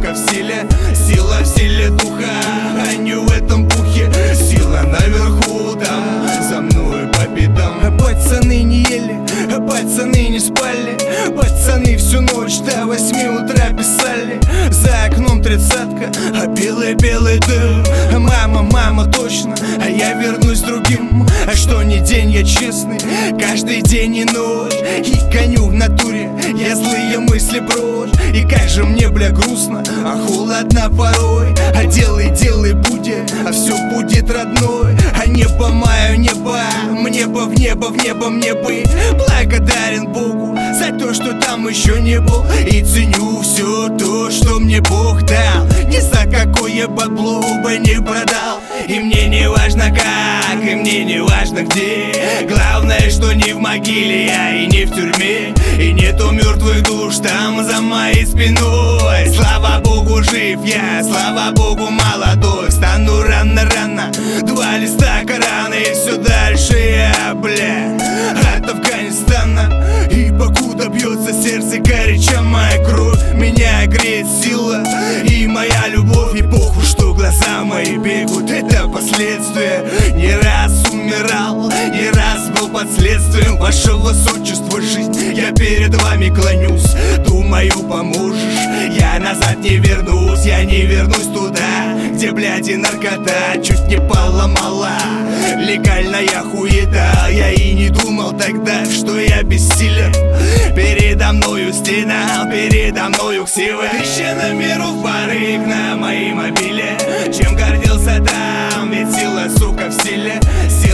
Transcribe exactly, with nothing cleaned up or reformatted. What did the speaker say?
сука, в силе. Сила в силе духа, а не в этом пухе. Сила наверху, там за мной по пятам. Пацаны не ели, пацаны не спали. Пацаны всю ночь до восьми утра писали. За окном тридцатка, а белый-белый дым. Мама, мама, точно, а я вернусь другим. А что не день, я честный, каждый день и ночь. И коню в натуре, я злые мысли прочь. И как же мне, бля, грустно, а холодно порой. А делай, делай, будет, а все будет родной. А небо мое, небо, мне бы в небо, в небо мне быть. Благодарен Богу за то, что там еще не был. И ценю все то, что мне Бог дал. Ни за какое бабло бы не продал. И мне не важно как, и мне не важно где. Главное, что не в могиле я и не в тюрьме. И нету мертвых душ там за моей спиной. Слава Богу, жив я, слава Богу, молодой. Встану рано-рано, два листа Корана. И все дальше я, бля, от Афганистана. И покуда бьется сердце горяча моя кровь, меня греет сила и моя любовь. И похуй, что глаза мои бегут, это последствия. Не раз умирал, не раз был под следствием. Ваше высочество, жизнь, я перед вами клонюсь. Думаю, поможешь, я назад не вернусь. Я не вернусь туда, где, блядь, и наркота чуть не поломала. Легальная хуета, я и не думал тогда, что я бессилен. Передо мною стена, передо мною ксивы. Тысяча номеров барыг на моей мобиле. Чем гордился там, ведь сила, сука, в силе. Сила